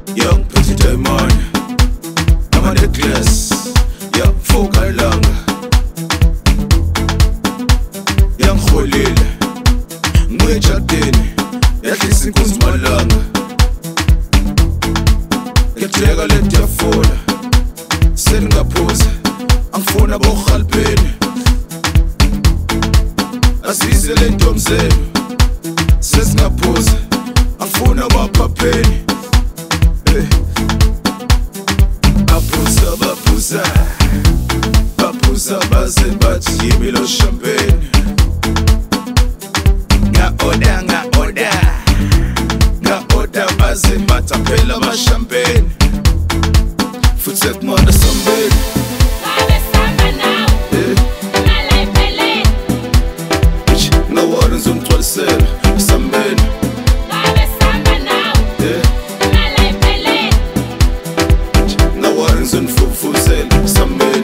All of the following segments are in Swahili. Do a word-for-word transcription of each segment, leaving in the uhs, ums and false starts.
Young pretty diamond, I'm a necklace. Young focal lang, young holil. Ngwe jardini, yahlisa inkunzi malanga. Ngiyajeka le ndiyafuna, seningaphuza, angifuna borhalpheni. Asize le ntombi zenu, sesingaphuza, angifuna baphapheni. Baphuza, baphuza, baphuza baze bathi yimi lo champagne. Nga-order, nga-order, nga-order baze bathi aphela ama-champagne. Futhi sekumona sambeni. Ngizomgcwalisela esambeni. Ngawari ngizonifufuzela esambeni.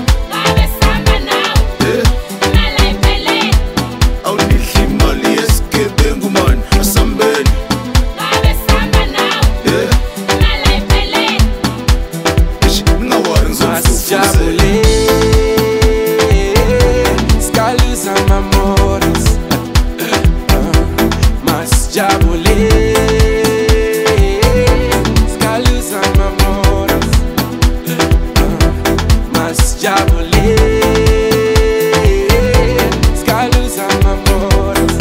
Awunidli imali yesigebengu mani esambeni. Ngawari ngizonifufuzela. Jabule, Scalus and Mamoras, Mas Jabule, Scalus and Mamoras,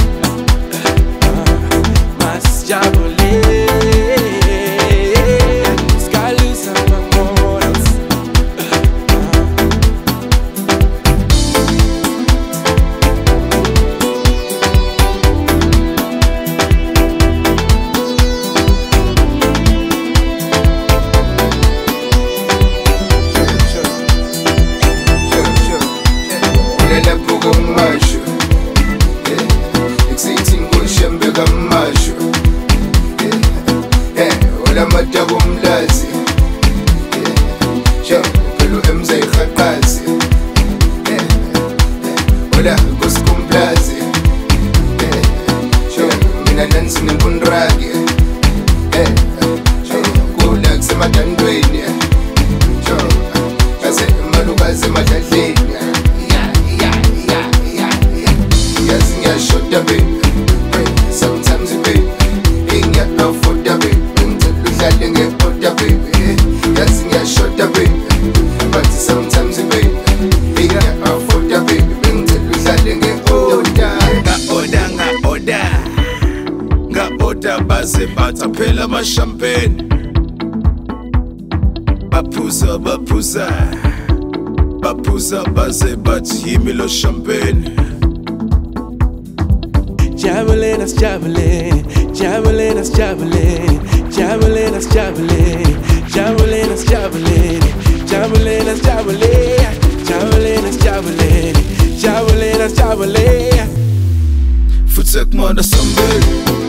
Mas Jabule, Scalus and Mamoras. Madabu mlazi, pelu emze khaqazi, wala kuskumplazi, mina nansi nibundragi, kula kusemadandweni, kase malukazi madladleni, yazi ngiyashoda baby, sometimes baby, ngiyafunda baby. But sometimes baby, we can't afford that baby. Bring to the side and order. Nga-order, nga-order, nga-order baze bathi aphela ama-champagne. Baphuza, baphuza, baphuza baze bathi yimi lo champagne. Javelin, that's javelin, javelin, that's javelin, javelin, that's javelin, javelin, that's javelin, javelin, that's javelin, javelin, that's javelin, javelin, that's javelin. Futhi sekumona sambeni.